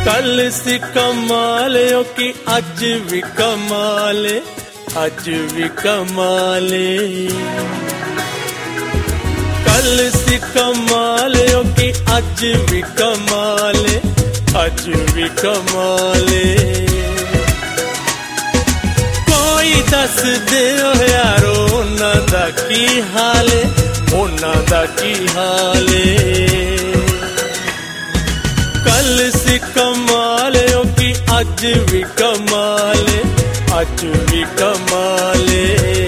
कल सी कमाल की अज भी कमाल, अज भी कमाले। कल सी कमाल की अज भी कमाले, अज भी कमाले। कोई दस दे यारो उन्हां दा की हाले, उन्हां दा की हाले। कल सी कमाल की अज भी कमाले, अज भी कमाले।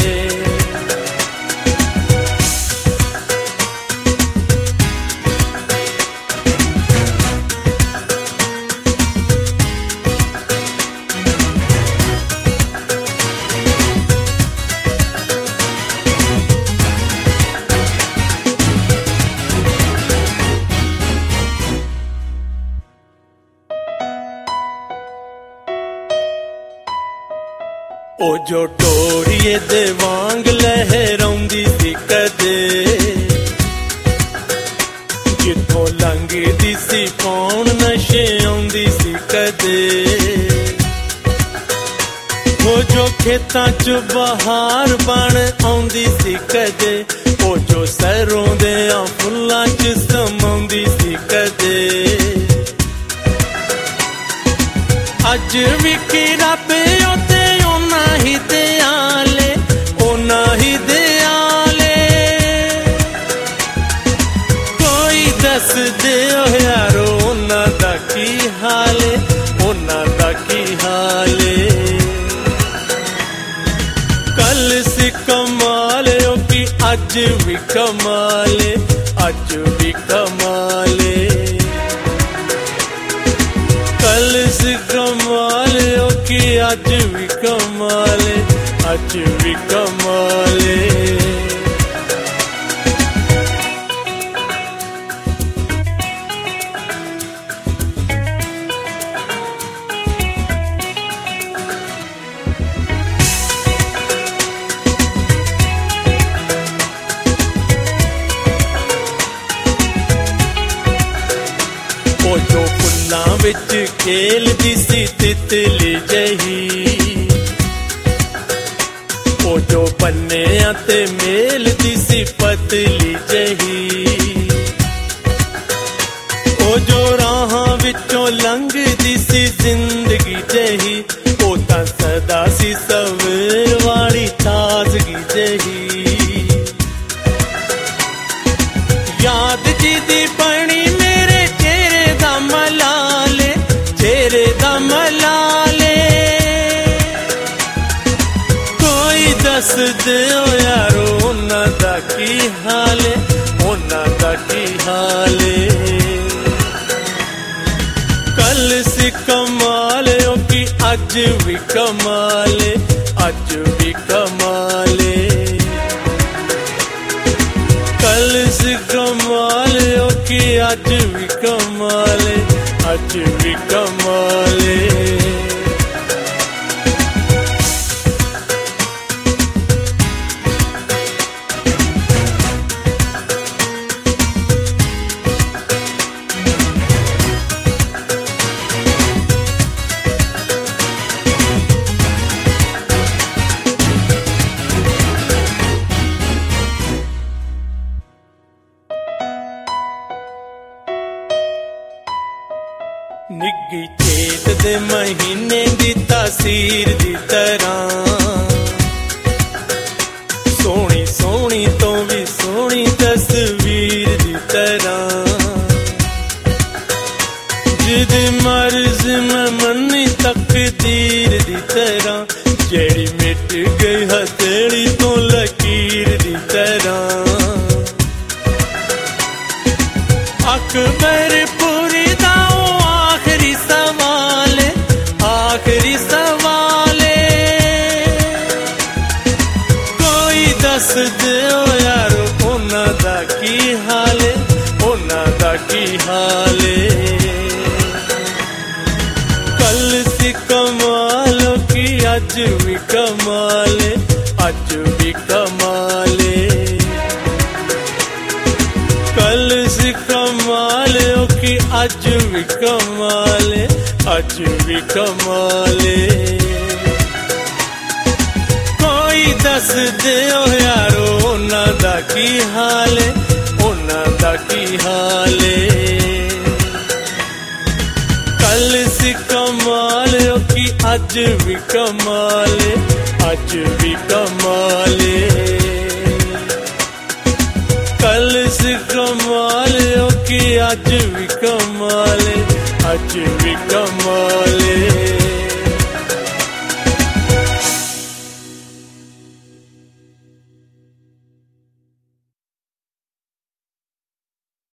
ओ जो टोरिए दे वांग लहराउंदी सी कदे, जिथों लंघदी सी पौण नशे आउंदी सी कदे। ओ जो खेतां च बहार बण आउंदी सी कदे, ओ जो सरों दे फुल्लां च समाउंदी सी कदे। अज भी कि रब ओते ओना ही दयाले, ओना ही दयाले। कोई दस दे यारो ओना दा की हाले, ओना दा की हाले। कल सी कमाल की अज भी कमाले, अज भी कमाले। कल सी कमाल की अज भी कमाले, अज भी कमाले। ओ जो फुल्लां विच खेलदी सी तितली जही, ओ जो बन्नियां ते मेलदी सी पतली जही। ओ जो राहां विचों लंघदी सी जिंदगी जही, ओ तां सदा सी सवेर वाली ताजगी जही। याद जी दी बनी मेरे चेहरे दा मलाले, चेहरे दा मलाले। कोई दस दे यारो उन्हां दा की हाले, उन्हां दा की हाले। कल सी कमाल की अज भी कमाले, अज भी कमाले। कल सी कमाल की अज भी कमाले, अज भी कमाले। निग्गी चेत दे महीने दी तासीर दी तरह, सोहनी सोहनी तो भी सोहनी तस्वीर दी तरह। जिदी मर्ज में मनी तकदीर दी तरह, जेड़ी मिट गई हथेली तो लकीर दी तरह। अकबर पूरी दा आखिरी सवाल, आखिरी सवाल। कोई दस दे यारो उन्हां दा की हाले, उन्हां दा की हाले। कल सी कमाल की अज भी कमाले, अज भी कमाले। कल सी कमाल की अज अज भी कमाले, अज भी कमाले। कोई दस दियो यारो उन्हां दा की हाले, उन्हां दा की हाले। कल सी कमाल की अज भी कमाले, अज भी कमाले। कल सी कमाल की अज भी कमाले, अज भी कमाले।